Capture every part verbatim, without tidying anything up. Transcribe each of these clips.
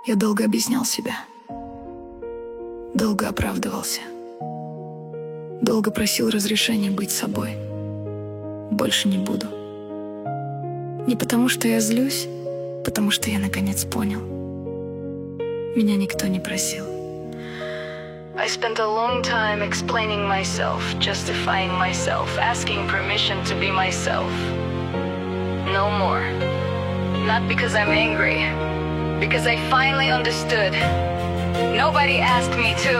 Я долго объяснял себя, долго оправдывался, долго просил разрешения быть собой. Больше не буду. Не потому что я злюсь, потому что я наконец понял. Меня никто не просил. I spent a long time explaining myself, justifying myself, asking permission to be myself. No more. Not because I'm angry, because I finally understood. Nobody asked me to.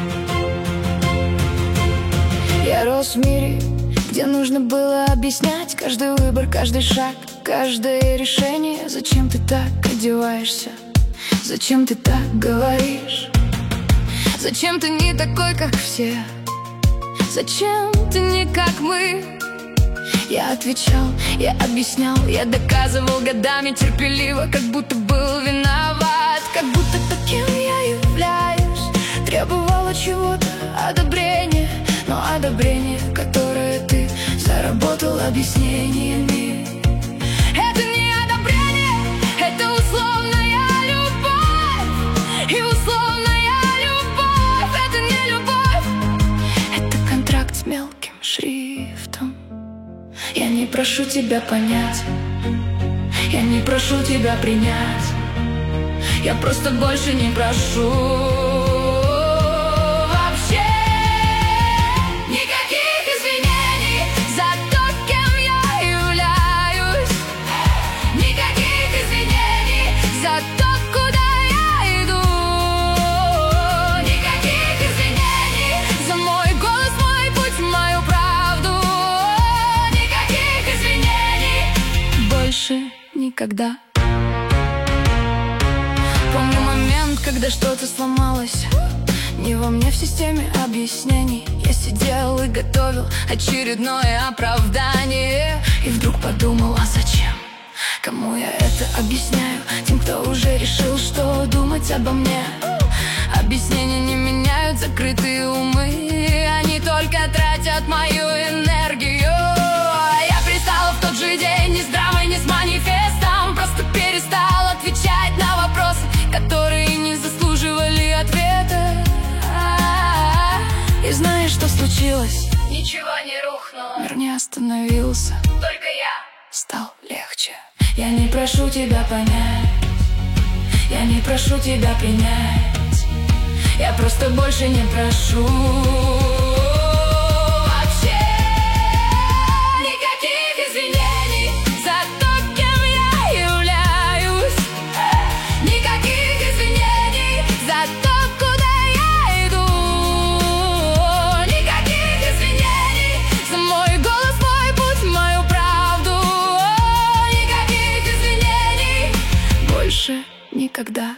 Я рос в мире, где нужно было объяснять каждый выбор, каждый шаг, каждое решение. Зачем ты так одеваешься? Зачем ты так говоришь? Зачем ты не такой, как все? Зачем ты не как мы? Я отвечал, я объяснял, я доказывал годами терпеливо, как будто был виноват, как будто таким я являюсь. Требовала чего-то, одобрения, но одобрение, которое ты заработал объяснениями. Это не одобрение, это условная любовь. И условная любовь, это не любовь. Это контракт с мелким шрифтом. Я не прошу тебя понять, я не прошу тебя принять, я просто больше не прошу вообще никаких извинений за то, кем я являюсь. Никаких извинений за то, куда я иду. Никаких извинений за мой голос, мой путь, мою правду. Больше никогда. Помню момент, когда что-то сломалось. Не во мне, в системе объяснений. Я сидел и готовил очередное оправдание. И вдруг подумал, а зачем? Кому я это объясняю? Тем, кто уже решил, что думать обо мне. Объяснения не меняют закрытые умы, они только тратят мою энергию. Я пристал в тот же день ни с драмой, ни с манифестом. Просто перестал отвечать на вопросы, которые не заслуживали ответа. И знаешь, что случилось? Ничего не рухнуло, мир не остановился, только я стал легче. Я не прошу тебя понять, я не прошу тебя принять, я просто больше не прошу вообще никаких извинений за то, кем я являюсь. Никаких извинений за то, куда я иду. Никаких извинений за мой голос, мой путь, мою правду. Никаких извинений больше никогда.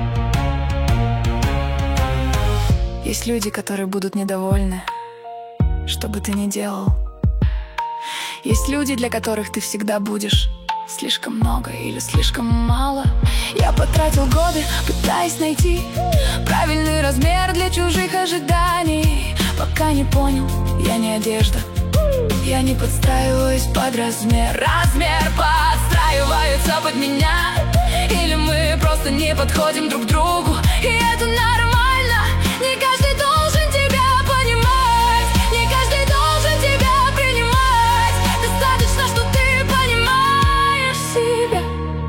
Есть люди, которые будут недовольны, что бы ты ни делал. Есть люди, для которых ты всегда будешь слишком много или слишком мало. Я потратил годы, пытаясь найти правильный размер для чужих ожиданий, пока не понял, я не одежда, я не подстраиваюсь под размер. Размер подстраивается под меня, или мы просто не подходим друг к другу, и это нормально. Не каждый должен тебя понимать, не каждый должен тебя принимать. Достаточно, что ты понимаешь себя.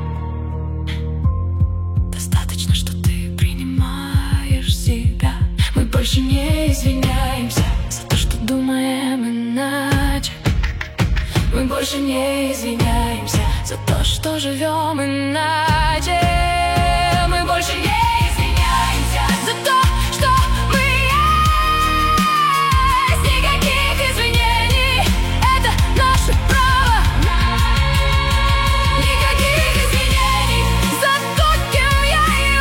Достаточно, что ты принимаешь себя. Мы больше не извиняемся за то, что думаем иначе. Мы больше не извиняемся за то, что живем иначе. Мы больше не извиняемся за то, что мы есть. Никаких извинений, это наше право. Никаких извинений за то, кем я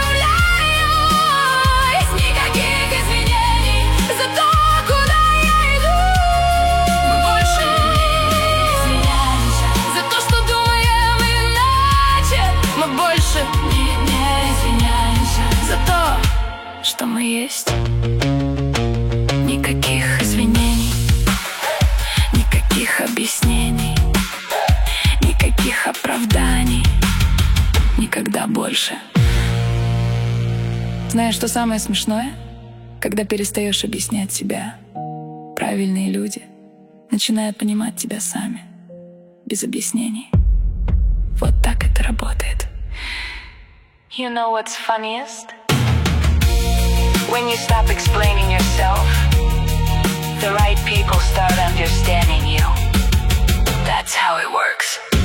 являюсь. Никаких извинений за то, куда я иду. Мы больше не извиняемся за то, что думаем иначе. Мы больше не, не извиняемся за то, что мы есть. Никаких извинений, никаких объяснений, никаких оправданий. Никогда больше. Знаешь, что самое смешное? Когда перестаешь объяснять себя, правильные люди начинают понимать тебя сами, без объяснений. Вот так это работает. You know what's funniest? When you stop explaining yourself, the right people start understanding you. That's how it works.